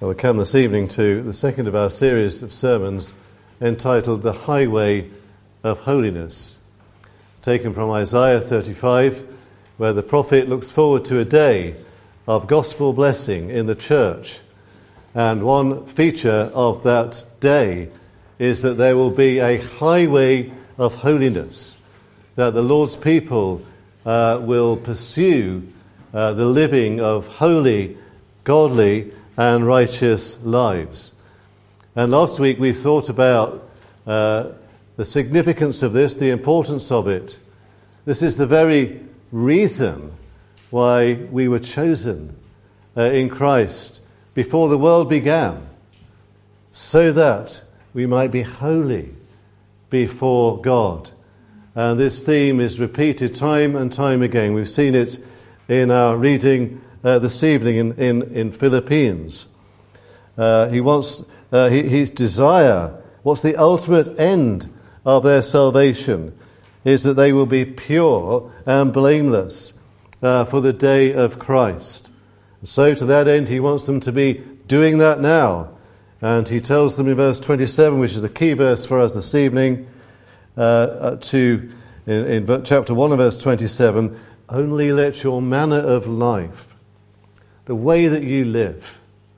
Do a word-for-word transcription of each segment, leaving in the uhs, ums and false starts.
Well, we come this evening to the second of our series of sermons entitled The Highway of Holiness, taken from Isaiah thirty-five, where the prophet looks forward to a day of gospel blessing in the church. And one feature of that day is that there will be a highway of holiness, that the Lord's people uh, will pursue uh, the living of holy, godly, and righteous lives. And last week we thought about uh, the significance of this, the importance of it. This is the very reason why we were chosen uh, in Christ before the world began, so that we might be holy before God. And this theme is repeated time and time again. We've seen it in our reading uh, this evening in, in, in Philippians. Uh, he wants uh, he, his desire, what's the ultimate end of their salvation, is that they will be pure and blameless uh, for the day of Christ. So to that end, he wants them to be doing that now. And he tells them in verse twenty-seven, which is the key verse for us this evening, uh, to in, in chapter one of verse twenty-seven, only let your manner of life, the way that you live,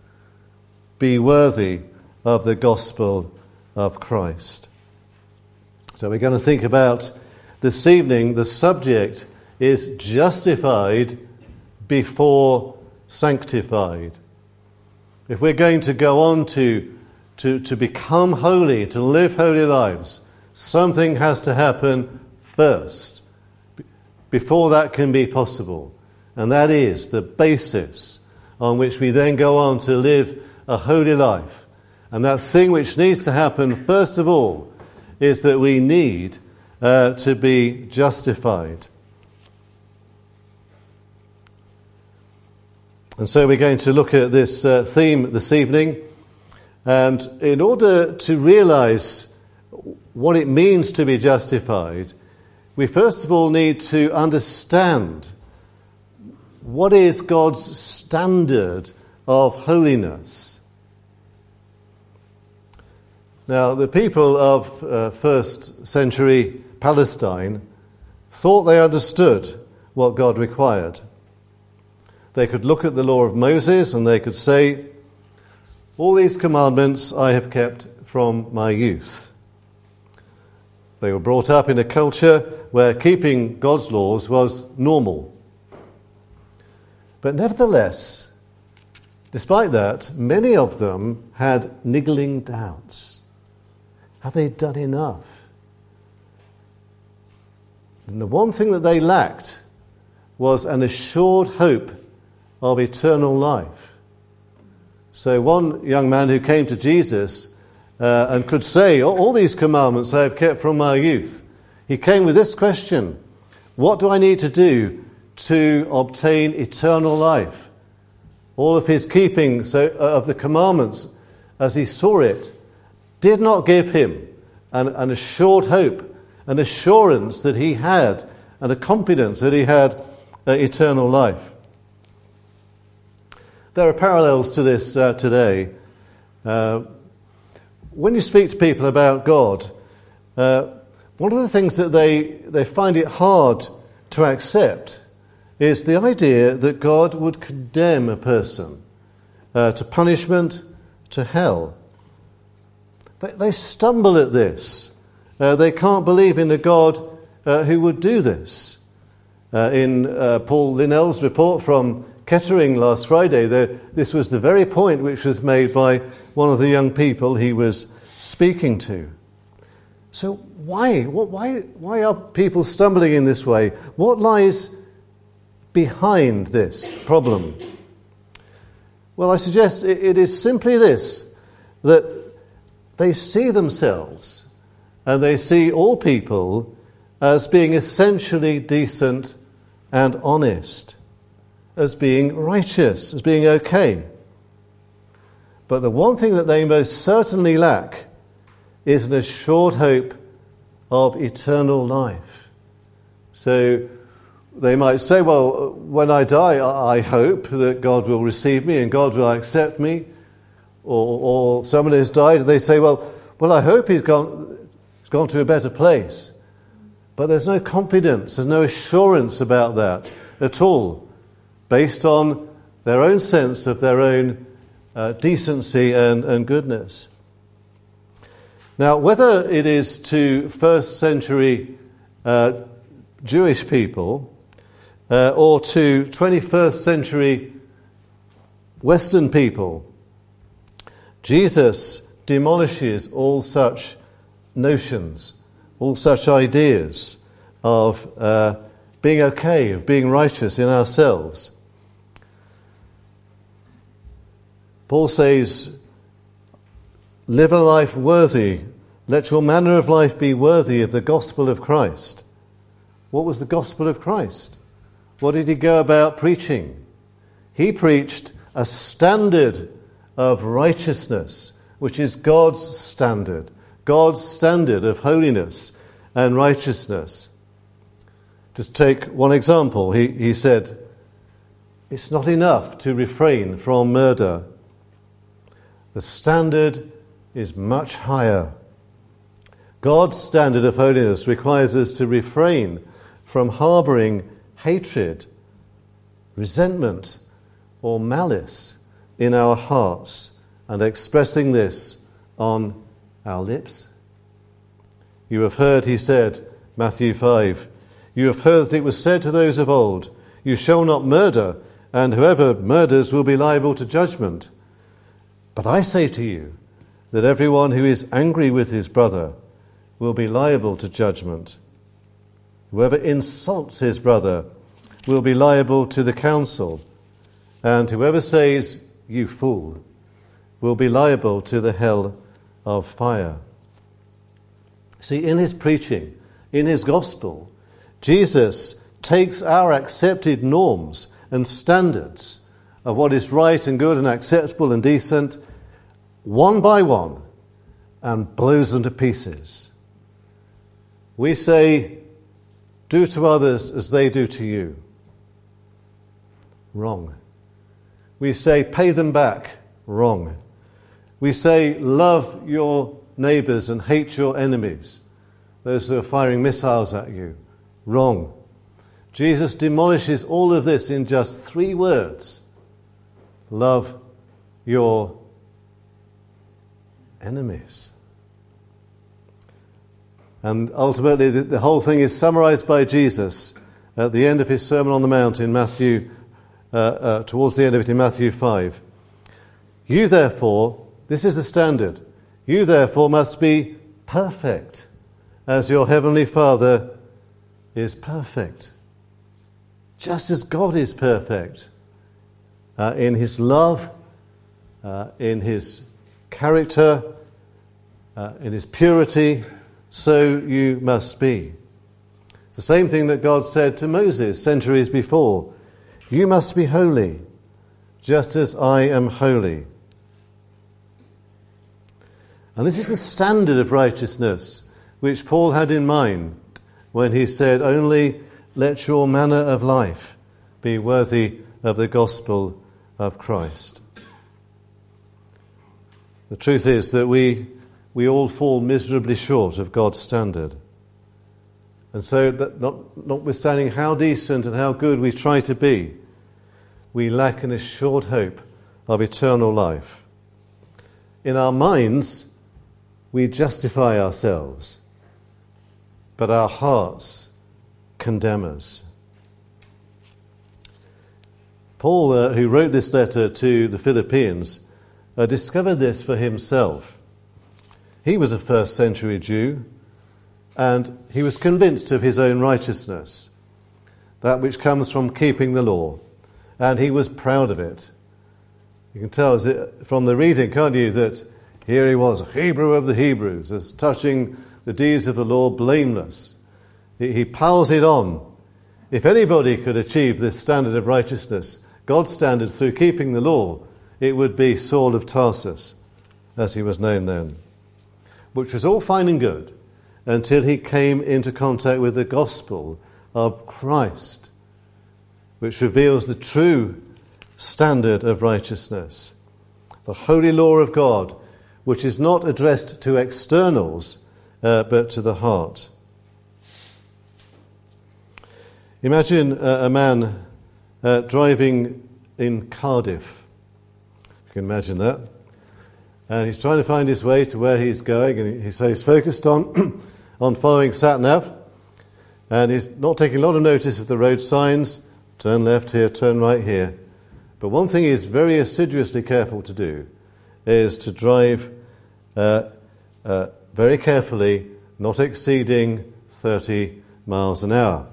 be worthy of the gospel of Christ. So we're going to think about this evening, the subject is justified before sanctified. If we're going to go on to, to, to become holy, to live holy lives, something has to happen first before that can be possible. And that is the basis on which we then go on to live a holy life. And that thing which needs to happen first of all is that we need uh, to be justified. And so we're going to look at this uh, theme this evening. And in order to realize what it means to be justified, we first of all need to understand what is God's standard of holiness. Now, the people of uh, first century Palestine thought they understood what God required. They could look at the law of Moses and they could say, all these commandments I have kept from my youth. They were brought up in a culture where keeping God's laws was normal. But nevertheless, despite that, many of them had niggling doubts. Have they done enough? And the one thing that they lacked was an assured hope of eternal life. So one young man who came to Jesus uh, and could say, all these commandments I have kept from my youth, he came with this question: what do I need to do to obtain eternal life? All of his keeping so, uh, of the commandments, as he saw it, did not give him an, an assured hope, an assurance that he had, and a confidence that he had uh, eternal life. There are parallels to this uh, today. Uh, when you speak to people about God, uh, one of the things that they, they find it hard to accept is the idea that God would condemn a person uh, to punishment, to hell. They, they stumble at this. Uh, they can't believe in a God uh, who would do this. Uh, in uh, Paul Linnell's report from Kettering last Friday, there, this was the very point which was made by one of the young people he was speaking to. So why? What, why, why are people stumbling in this way? What lies behind this problem? Well, I suggest it, it is simply this, that they see themselves and they see all people as being essentially decent and honest, as being righteous, as being okay. But the one thing that they most certainly lack is an assured hope of eternal life. So they might say, well, when I die, I hope that God will receive me and God will accept me. or, or somebody has died, and they say, well, well, I hope he's gone, he's gone to a better place. But there's no confidence, there's no assurance about that at all, based on their own sense of their own uh, decency and, and goodness. Now, whether it is to first century uh, Jewish people uh, or to twenty-first century Western people, Jesus demolishes all such notions, all such ideas of uh, being okay, of being righteous in ourselves. Paul says, live a life worthy, let your manner of life be worthy of the gospel of Christ. What was the gospel of Christ? What did he go about preaching? He preached a standard of righteousness, which is God's standard, God's standard of holiness and righteousness. Just take one example. He, he said, it's not enough to refrain from murder. The standard is much higher. God's standard of holiness requires us to refrain from harbouring hatred, resentment, or malice in our hearts and expressing this on our lips. You have heard, he said, Matthew five, you have heard that it was said to those of old, you shall not murder, and whoever murders will be liable to judgment. But I say to you that everyone who is angry with his brother will be liable to judgment. Whoever insults his brother will be liable to the council, and whoever says, you fool, will be liable to the hell of fire. See, in his preaching, in his gospel, Jesus takes our accepted norms and standards of what is right and good and acceptable and decent, one by one, and blows them to pieces. We say, do to others as they do to you. Wrong. We say, pay them back. Wrong. We say, love your neighbours and hate your enemies, those who are firing missiles at you. Wrong. Jesus demolishes all of this in just three words. Love your enemies. And ultimately, the, the whole thing is summarized by Jesus at the end of his Sermon on the Mount in Matthew, uh, uh, towards the end of it in Matthew five. You therefore, this is the standard, you therefore must be perfect, as your heavenly Father is perfect. Just as God is perfect uh, in his love, uh, in his character, uh, in his purity, so you must be. It's the same thing that God said to Moses centuries before. You must be holy, just as I am holy. And this is the standard of righteousness which Paul had in mind when he said, only let your manner of life be worthy of the gospel of Christ. The truth is that we we all fall miserably short of God's standard. And so, that not, notwithstanding how decent and how good we try to be, we lack an assured hope of eternal life. In our minds, we justify ourselves, but our hearts condemn us. Paul, uh, who wrote this letter to the Philippians, uh, discovered this for himself. He was a first century Jew, and he was convinced of his own righteousness, that which comes from keeping the law, and he was proud of it. You can tell from the reading, can't you, that here he was, a Hebrew of the Hebrews, as touching the deeds of the law, blameless. He, he piles it on. If anybody could achieve this standard of righteousness, God's standard through keeping the law, it would be Saul of Tarsus, as he was known then. Which was all fine and good until he came into contact with the gospel of Christ, which reveals the true standard of righteousness. the holy law of God, which is not addressed to externals, uh, but to the heart. Imagine uh, a man uh, driving in Cardiff. You can imagine that. And he's trying to find his way to where he's going, and he, so he's focused on, on following sat-nav, and he's not taking a lot of notice of the road signs, turn left here, turn right here. But one thing he's very assiduously careful to do is to drive uh, uh, very carefully, not exceeding thirty miles an hour.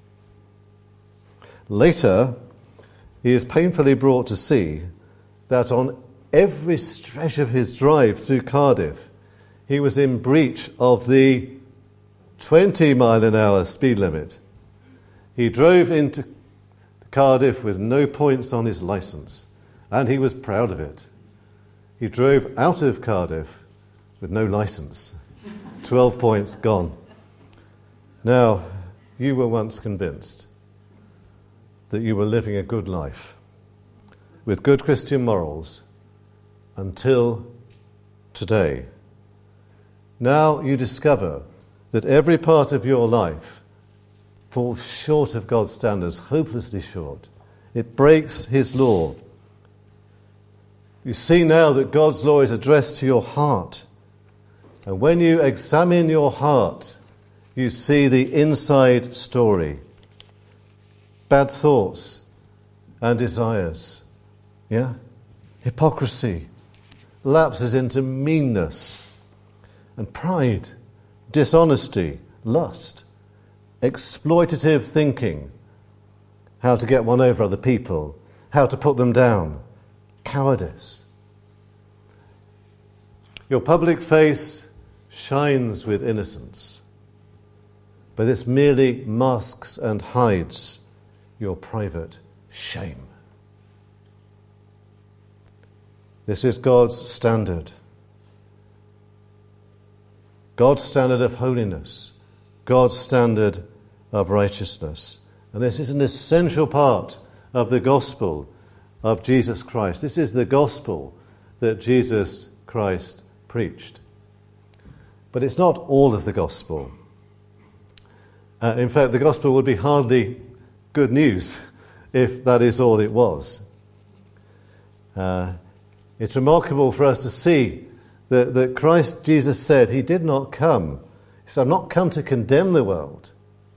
Later, he is painfully brought to see that on every stretch of his drive through Cardiff, he was in breach of the twenty mile an hour speed limit. He drove into Cardiff with no points on his licence, and he was proud of it. He drove out of Cardiff with no licence. twelve points gone. Now, you were once convinced that you were living a good life with good Christian morals until today. Now you discover that every part of your life falls short of God's standards, hopelessly short. It breaks his law. You see now that God's law is addressed to your heart. And when you examine your heart, you see the inside story. Bad thoughts and desires. Yeah? Hypocrisy. Lapses into meanness and pride, dishonesty, lust, exploitative thinking, how to get one over other people, how to put them down, cowardice. Your public face shines with innocence, but this merely masks and hides your private shame. This is God's standard. God's standard of holiness. God's standard of righteousness. And this is an essential part of the gospel of Jesus Christ. This is the gospel that Jesus Christ preached. But it's not all of the gospel. Uh, in fact, the gospel would be hardly good news if that is all it was. Uh, it's remarkable for us to see that, that Christ Jesus said he did not come. He said, "I've not come to condemn the world."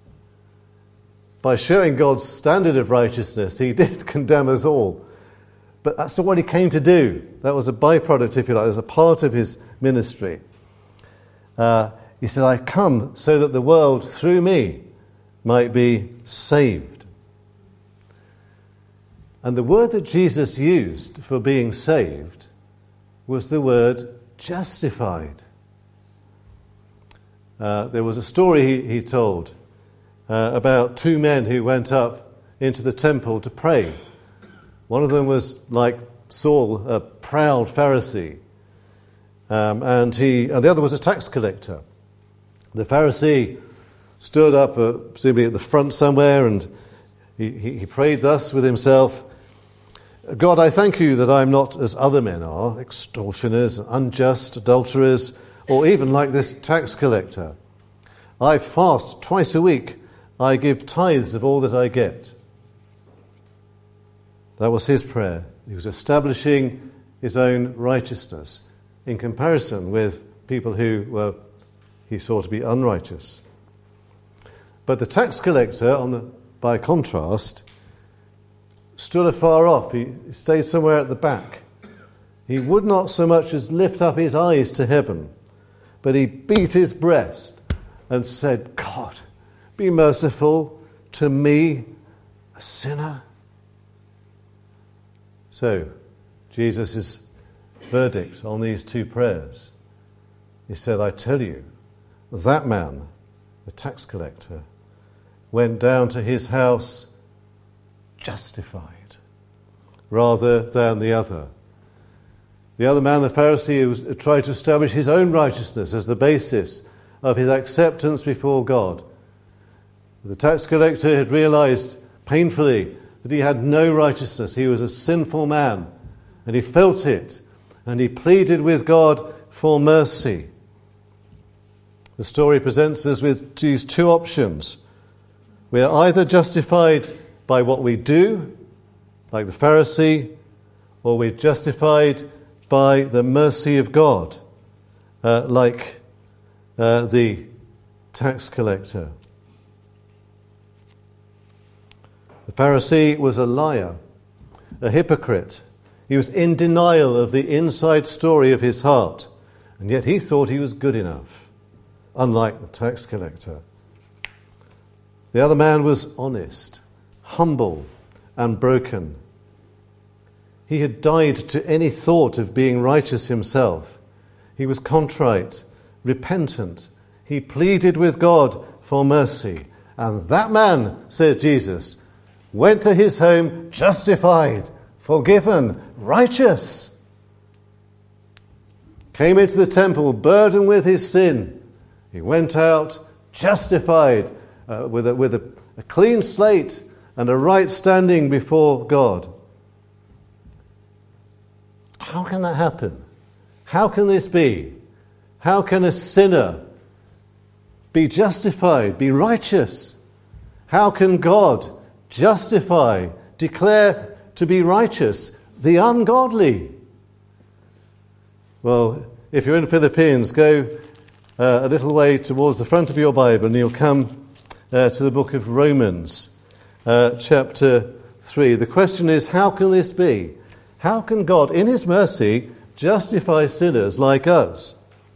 By showing God's standard of righteousness, he did condemn us all. But that's not what he came to do. That was a byproduct, if you like. It was a part of his ministry. Uh, he said, "I come so that the world, through me, might be saved." And the word that Jesus used for being saved was the word justified. Uh, there was a story he, he told uh, about two men who went up into the temple to pray. One of them was like Saul, a proud Pharisee, um, and he, and the other was a tax collector. The Pharisee stood up, uh, presumably at the front somewhere, and he, he, he prayed thus with himself: "God, I thank you that I'm not as other men are, extortioners, unjust, adulterers, or even like this tax collector. I fast twice a week. I give tithes of all that I get." That was his prayer. He was establishing his own righteousness in comparison with people who were, he saw to be unrighteous. But the tax collector, on the, by contrast, stood afar off. He stayed somewhere at the back. He would not so much as lift up his eyes to heaven, but he beat his breast and said, "God, be merciful to me, a sinner." So, Jesus' verdict on these two prayers, he said, "I tell you, that man, the tax collector, went down to his house justified rather than the other." The other man, the Pharisee, who was, tried to establish his own righteousness as the basis of his acceptance before God. The tax collector had realized painfully that he had no righteousness. He was a sinful man, and he felt it. and he pleaded with God for mercy. The story presents us with these two options. We are either justified by what we do, like the Pharisee, or we're justified by the mercy of God, uh, like uh, the tax collector. The Pharisee was a liar, a hypocrite. He was in denial of the inside story of his heart, and yet he thought he was good enough, unlike the tax collector. The other man was honest, humble, and broken. He had died to any thought of being righteous himself. He was contrite, repentant. He pleaded with God for mercy. And that man, said Jesus, went to his home justified, forgiven, righteous. Came into the temple burdened with his sin. He went out justified, uh, with, a, with a, a clean slate and a right standing before God. How can that happen? How can this be? How can a sinner be justified, be righteous? How can God justify, declare to be righteous the ungodly? Well, if you're in Philippines, go uh, a little way towards the front of your Bible and you'll come uh, to the book of Romans, uh, chapter three. The question is, how can this be? How can God, in his mercy, justify sinners like us?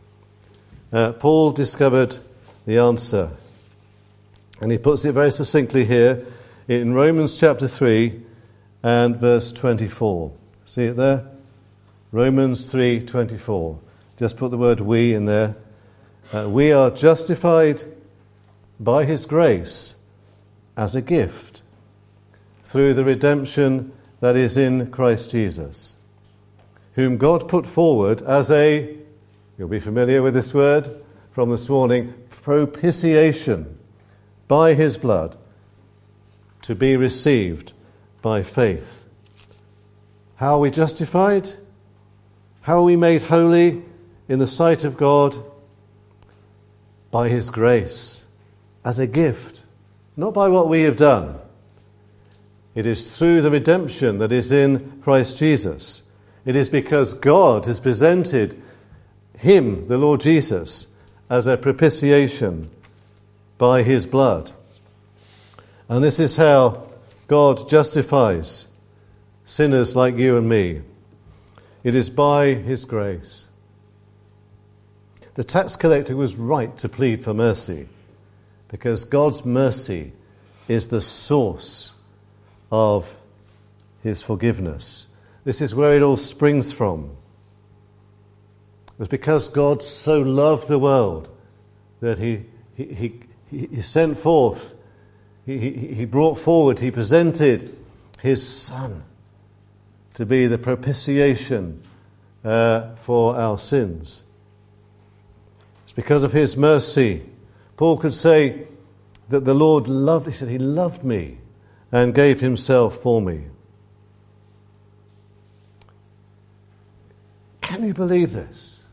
Uh, Paul discovered the answer. And he puts it very succinctly here in Romans chapter three and verse twenty-four. See it there? Romans three twenty-four. Just put the word we in there. Uh, we are justified by his grace as a gift through the redemption that is in Christ Jesus, whom God put forward as a, you'll be familiar with this word from this morning, propitiation by his blood to be received by faith. How are we justified? How are we made holy in the sight of God? By his grace, as a gift, not by what we have done. It is through the redemption that is in Christ Jesus. It is because God has presented him, the Lord Jesus, as a propitiation by his blood. And this is how God justifies sinners like you and me. It is by his grace. The tax collector was right to plead for mercy, because God's mercy is the source of his forgiveness. This is where it all springs from. It was because God so loved the world that he he he, he sent forth, he, he, he brought forward, he presented his Son to be the propitiation uh, for our sins. It's because of his mercy. Paul could say that the Lord loved, he said, he loved me and gave himself for me. Can you believe this?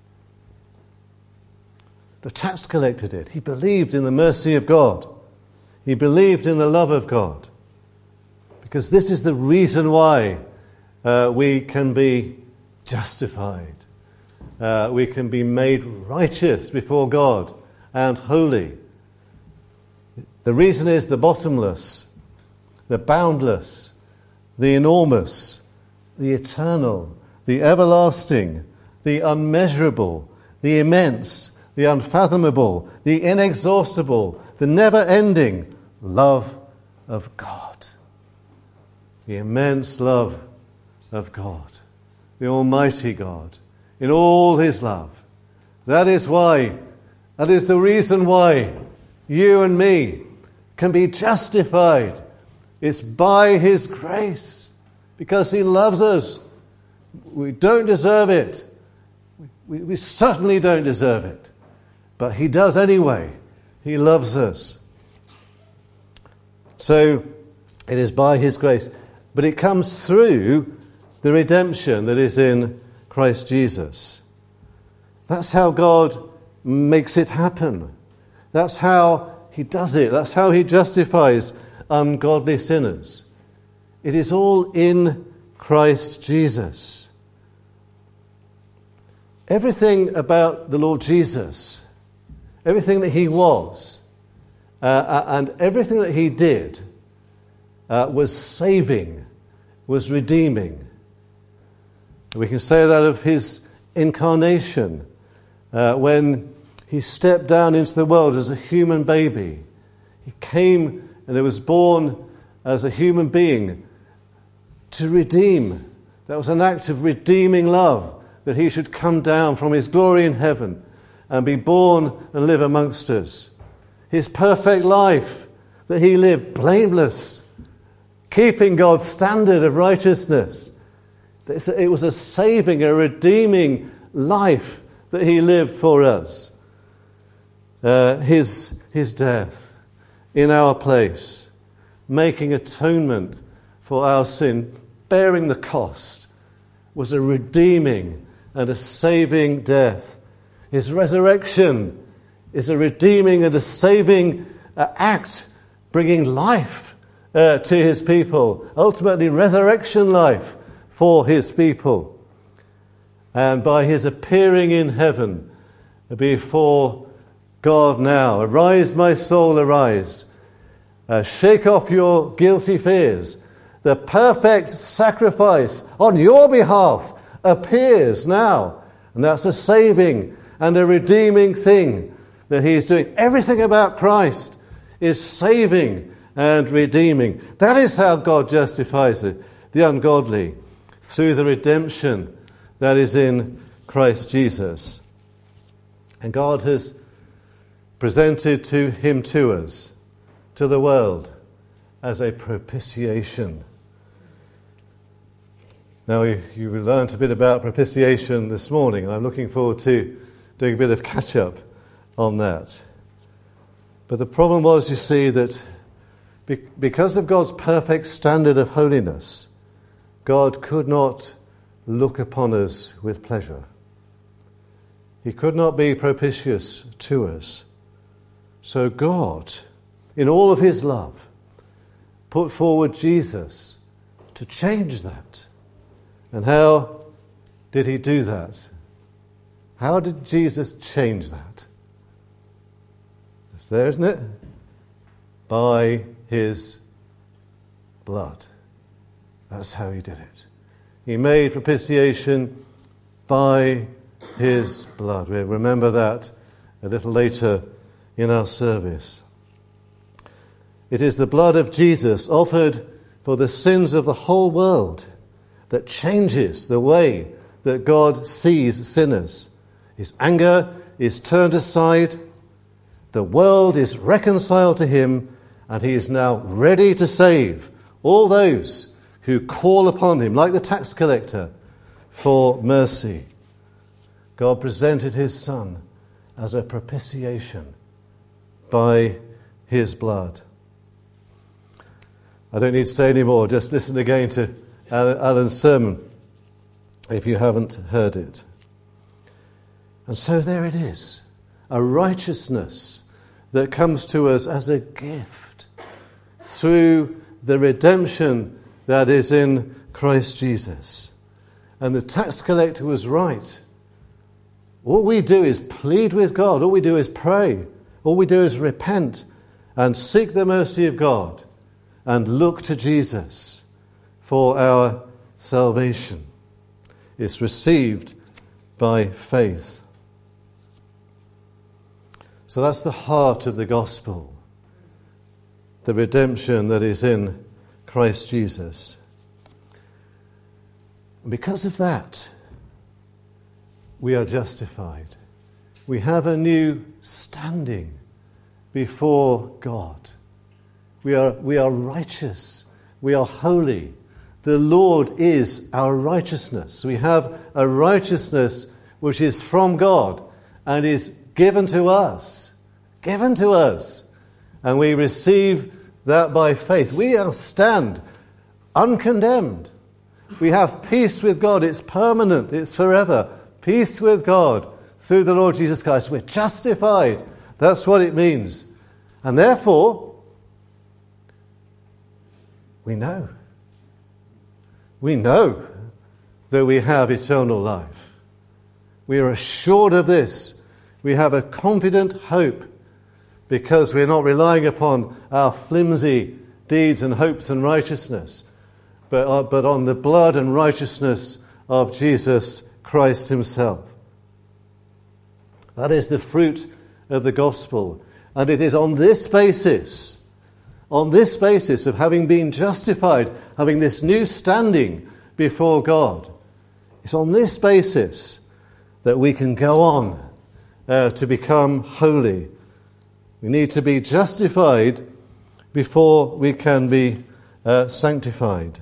The tax collector did. He believed in the mercy of God. He believed in the love of God. Because this is the reason why uh, we can be justified. Uh, we can be made righteous before God and holy. The reason is the bottomless, the boundless, the enormous, the eternal, the everlasting, the unmeasurable, the immense, the unfathomable, the inexhaustible, the never-ending love of God. The immense love of God, the Almighty God, in all his love. That is why, that is the reason why you and me can be justified. It's by his grace, because he loves us. We don't deserve it. We, we certainly don't deserve it. But he does anyway. He loves us. So it is by his grace. But it comes through the redemption that is in Christ Jesus. That's how God makes it happen. That's how he does it. That's how he justifies ungodly sinners. It is all in Christ Jesus. Everything about the Lord Jesus, everything that he was, uh, and everything that he did uh, was saving, was redeeming. We can say that of his incarnation, uh, when he stepped down into the world as a human baby. He came and he was born as a human being to redeem. That was an act of redeeming love, that he should come down from his glory in heaven and be born and live amongst us. His perfect life that he lived, blameless, keeping God's standard of righteousness. It was a saving, a redeeming life that he lived for us. Uh, his, his death in our place, making atonement for our sin, bearing the cost, was a redeeming and a saving death. His resurrection is a redeeming and a saving uh, act, bringing life uh, to his people, ultimately resurrection life for his people. And by his appearing in heaven before God now, arise, my soul, arise. Uh, shake off your guilty fears. The perfect sacrifice on your behalf appears now. And that's a saving and a redeeming thing that he's doing. Everything about Christ is saving and redeeming. That is how God justifies it, the ungodly, through the redemption that is in Christ Jesus. And God has presented to him to us, to the world, as a propitiation. Now, you, you learnt a bit about propitiation this morning, and I'm looking forward to doing a bit of catch-up on that. But the problem was, you see, that be, because of God's perfect standard of holiness, God could not look upon us with pleasure. He could not be propitious to us. So God, in all of his love, put forward Jesus to change that. And how did he do that? How did Jesus change that? It's there, isn't it? By his blood. That's how he did it. He made propitiation by his blood. We'll remember that a little later in our service. It is the blood of Jesus offered for the sins of the whole world that changes the way that God sees sinners. His anger is turned aside, the world is reconciled to him, and he is now ready to save all those who call upon him, like the tax collector, for mercy. God presented his Son as a propitiation by his blood. I don't need to say any more. Just listen again to Alan's sermon if you haven't heard it. And so there it is, a righteousness that comes to us as a gift through the redemption that is in Christ Jesus. And the tax collector was right. All we do is plead with God. All we do is pray. All we do is repent and seek the mercy of God and look to Jesus for our salvation. It's received by faith. So that's the heart of the gospel, the redemption that is in Christ Jesus. And because of that, we are justified. We have a new standing before God. We are, we are righteous. We are holy. The Lord is our righteousness. We have a righteousness which is from God and is given to us. Given to us. And we receive that by faith. We stand uncondemned. We have peace with God. It's permanent. It's forever. Peace with God through the Lord Jesus Christ. We're justified. That's what it means. And therefore, we know. We know that we have eternal life. We are assured of this. We have a confident hope because we're not relying upon our flimsy deeds and hopes and righteousness, but, uh, but on the blood and righteousness of Jesus Christ himself. That is the fruit of the gospel. And it is on this basis, on this basis of having been justified, having this new standing before God, it's on this basis that we can go on uh, to become holy. We need to be justified before we can be uh, sanctified.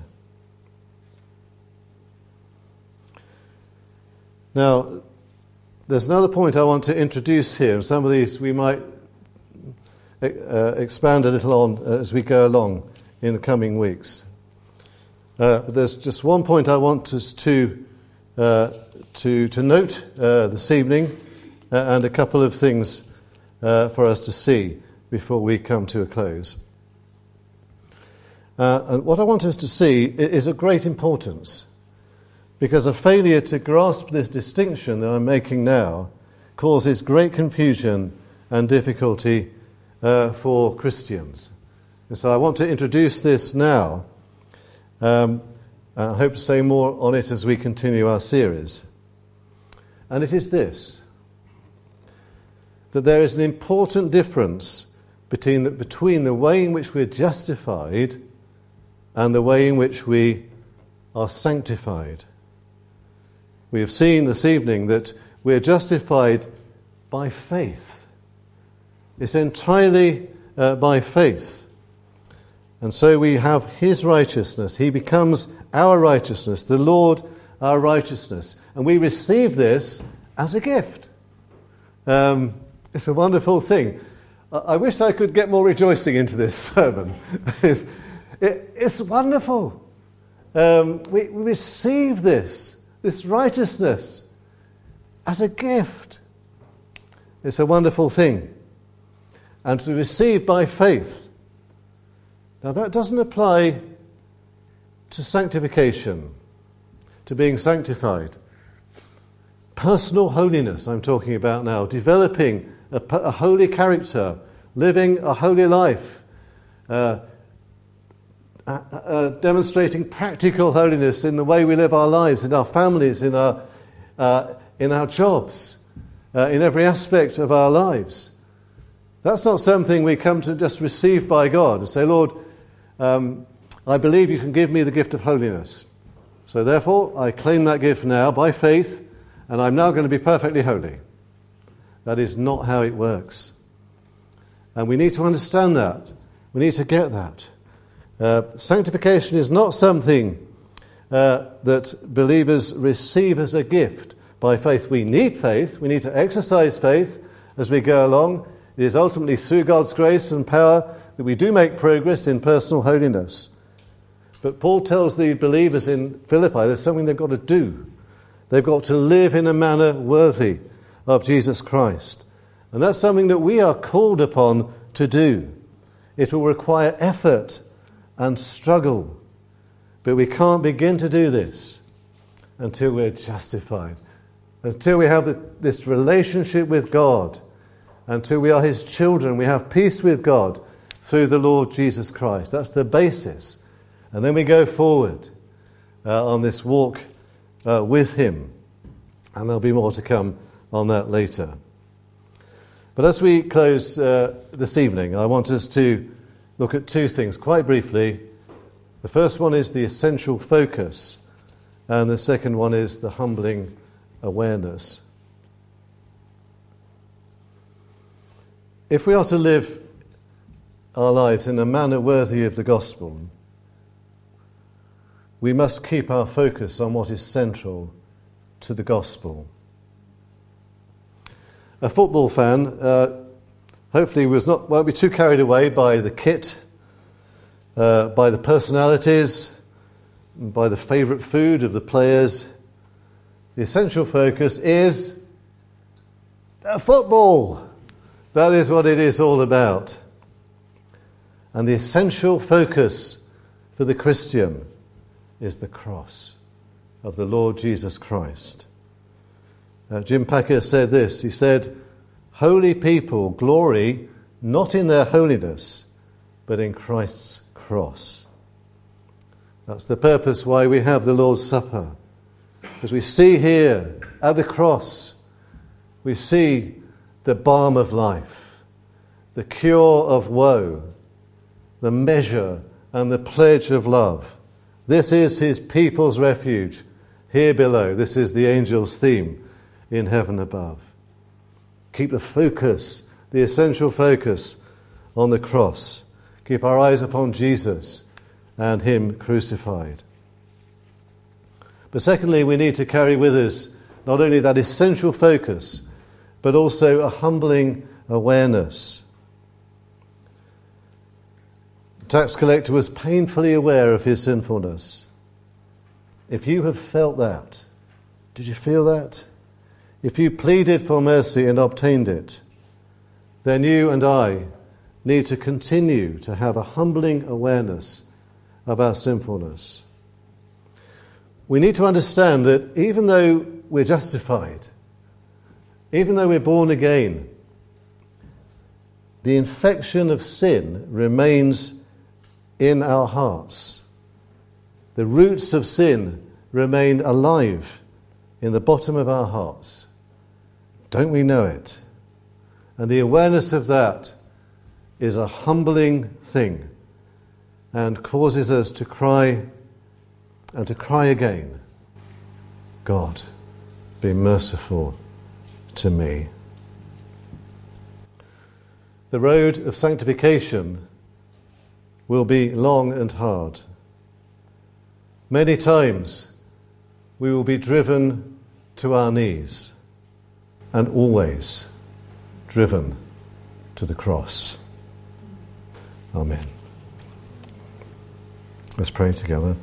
Now, there's another point I want to introduce here, and some of these we might uh, expand a little on as we go along in the coming weeks. Uh, but there's just one point I want us to uh, to to note uh, this evening, uh, and a couple of things uh, for us to see before we come to a close. Uh, and what I want us to see is of great importance, because a failure to grasp this distinction that I'm making now causes great confusion and difficulty uh, for Christians. And so I want to introduce this now. Um, I hope to say more on it as we continue our series. And it is this, that there is an important difference between the, between the way in which we're justified and the way in which we are sanctified. We have seen this evening that we're justified by faith. It's entirely uh, by faith. And so we have his righteousness. He becomes our righteousness, the Lord our righteousness. And we receive this as a gift. Um, it's a wonderful thing. I, I wish I could get more rejoicing into this sermon. it's, it, it's wonderful. Um, we, we receive this, this righteousness as a gift. It's a wonderful thing. And to receive by faith. Now that doesn't apply to sanctification, to being sanctified. Personal holiness I'm talking about now, developing a, a holy character, living a holy life, uh, uh, uh, demonstrating practical holiness in the way we live our lives, in our families, in our, uh, in our jobs, uh, in every aspect of our lives. That's not something we come to just receive by God and say, Lord, um, I believe you can give me the gift of holiness. So therefore, I claim that gift now by faith, and I'm now going to be perfectly holy. That is not how it works. And we need to understand that. We need to get that. Uh, sanctification is not something uh, that believers receive as a gift by faith. We need faith. We need to exercise faith as we go along. It is ultimately through God's grace and power that we do make progress in personal holiness. But Paul tells the believers in Philippi there's something they've got to do. They've got to live in a manner worthy of Jesus Christ. And that's something that we are called upon to do. It will require effort and struggle. But we can't begin to do this until we're justified. Until we have the, this relationship with God. Until we are his children, we have peace with God through the Lord Jesus Christ. That's the basis. And then we go forward uh, on this walk uh, with him. And there'll be more to come on that later. But as we close uh, this evening, I want us to look at two things quite briefly. The first one is the essential focus, and the second one is the humbling awareness. If we are to live our lives in a manner worthy of the gospel, we must keep our focus on what is central to the gospel. A football fan uh, hopefully was not won't be too carried away by the kit, uh, by the personalities, by the favourite food of the players. The essential focus is football. That is what it is all about. And the essential focus for the Christian is the cross of the Lord Jesus Christ. Uh, Jim Packer said this. He said, "Holy people glory not in their holiness, but in Christ's cross." That's the purpose why we have the Lord's Supper. As we see here at the cross, we see the balm of life, the cure of woe, the measure and the pledge of love. This is his people's refuge here below. This is the angel's theme in heaven above. Keep the focus, the essential focus, on the cross. Keep our eyes upon Jesus and him crucified. But secondly, we need to carry with us not only that essential focus, but also a humbling awareness. The tax collector was painfully aware of his sinfulness. If you have felt that, did you feel that? If you pleaded for mercy and obtained it, then you and I need to continue to have a humbling awareness of our sinfulness. We need to understand that even though we're justified, even though we're born again, the infection of sin remains in our hearts. The roots of sin remain alive in the bottom of our hearts. Don't we know it? And the awareness of that is a humbling thing and causes us to cry and to cry again, "God, be merciful to me." The road of sanctification will be long and hard. Many times we will be driven to our knees, and always driven to the cross. Amen. Let's pray together.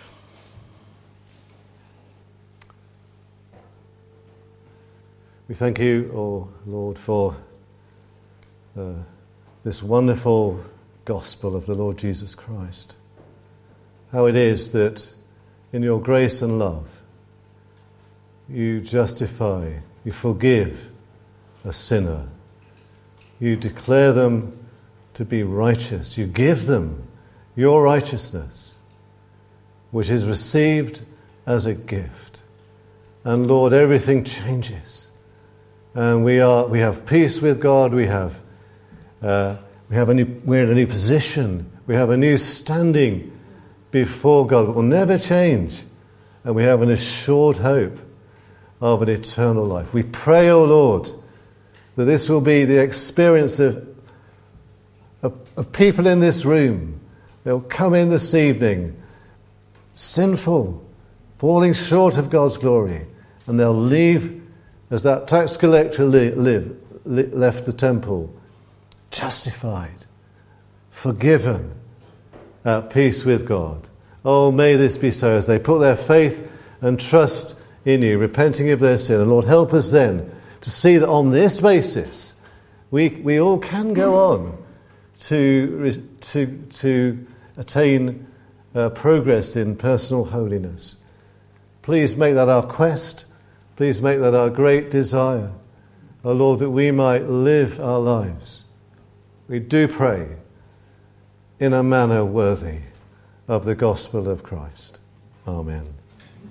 We thank you, O Lord, for uh, this wonderful gospel of the Lord Jesus Christ. How it is that in your grace and love you justify, you forgive a sinner. You declare them to be righteous. You give them your righteousness, which is received as a gift. And Lord, everything changes. And we are we have peace with God. We have uh, we have a new we're in a new position. We have a new standing before God. It will never change. And we have an assured hope of an eternal life. We pray, O Lord, that this will be the experience of, of, of people in this room. They'll come in this evening sinful, falling short of God's glory, and they'll leave as that tax collector li- live, li- left the temple, justified, forgiven, at peace with God. Oh, may this be so as they put their faith and trust in you, repenting of their sin. And Lord, help us then to see that on this basis we we all can go on to to to attain uh, progress in personal holiness. Please make that our quest. Please make that our great desire, oh Lord, that we might live our lives. We do pray in a manner worthy of the gospel of Christ. Amen.